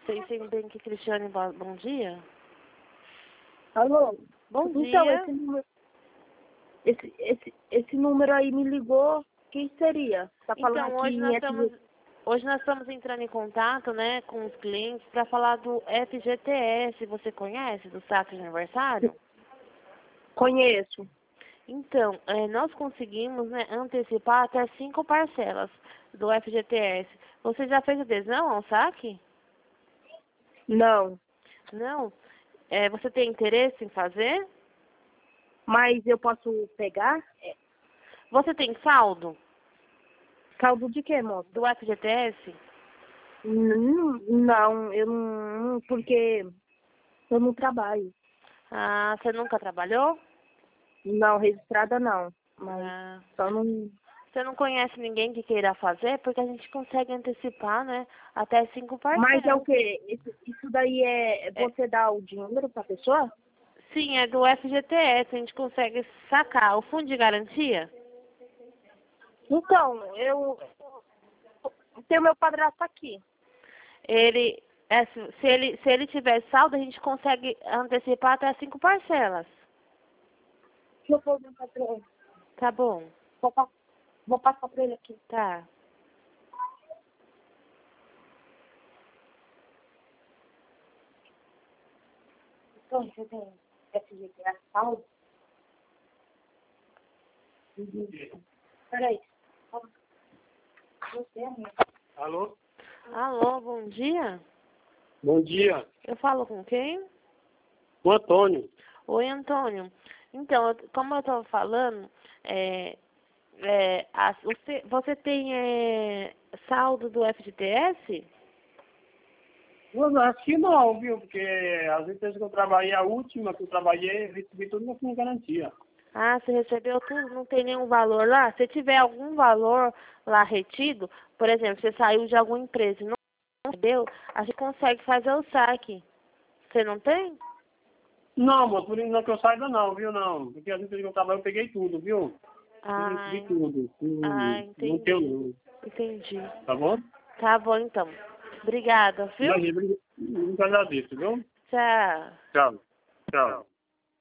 Pensem bem que Cristiane, bom dia. Alô? Bom Então, dia. esse número aí me ligou, quem seria? Tá falando Então, aqui em hoje nós estamos entrando em contato, né, com os clientes para falar do FGTS. Você conhece, do saque de aniversário? Conheço. Então, nós conseguimos, né, antecipar até 5 parcelas do FGTS. Você já fez adesão ao saque? Não. Não? Você tem interesse em fazer? Mas eu posso pegar? Você tem saldo Caldo de quê, moço? do FGTS? Não, eu não, porque eu não trabalho. Ah, você nunca trabalhou? Não, registrada não. Mas Ah, só não. você não conhece ninguém que queira fazer? Porque a gente consegue antecipar, né, até 5 Mas é o parcelas. quê? Isso daí é você dá o dinheiro pra pessoa? Sim, é do FGTS, a gente consegue sacar. O fundo de garantia? Então, eu tenho meu padrasto aqui. Ele, se ele tiver saldo, a gente consegue antecipar até 5 parcelas. Deixa eu perguntar pra ele. Tá bom, Vou passar pra ele aqui. tá. Então, você tem FGTS saldo? Peraí. Você, amiga? Alô? Alô, bom dia. Bom dia. Eu falo com quem? O Antônio. Oi, Antônio. Então, como eu estava falando, você tem saldo do FGTS? Acho que não, viu? Porque as empresas que eu trabalhei, a última que eu trabalhei, eu recebi tudo no fundo de garantia. Ah, você recebeu tudo? Não tem nenhum valor lá? Se tiver algum valor lá retido, por exemplo, você saiu de alguma empresa e não recebeu, a gente consegue fazer o saque. Você não tem? Não, moço, por isso não que eu saiba não, viu? Não. Porque as empresas que eu trabalhei, eu peguei tudo, viu? Eu Ah, recebi tudo. Não tenho entendi. não. Entendi. Tá bom? Tá bom, então. Obrigada, viu? Imagina, muito agradeço, viu? Tchau. Tchau. Tchau.